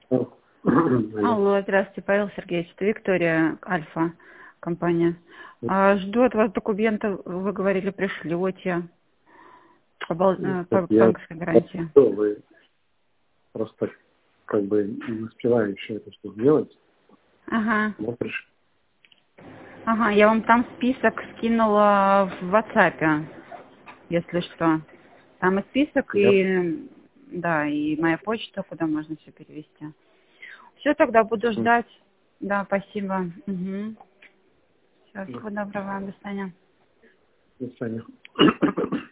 Алло, здравствуйте, Павел Сергеевич, это Виктория, Альфа, компания. Жду от вас документы, вы говорили, пришлете по Я банковской гарантии. вы просто как бы не успеваю еще это что сделать. Ага. Смотришь. Ага, я вам там список скинула в WhatsApp, если что. Там и список, Я и да, и моя почта, куда можно все перевести. Все, тогда буду ждать. Да, спасибо. Угу. Все, всего доброго, до свидания. до свидания.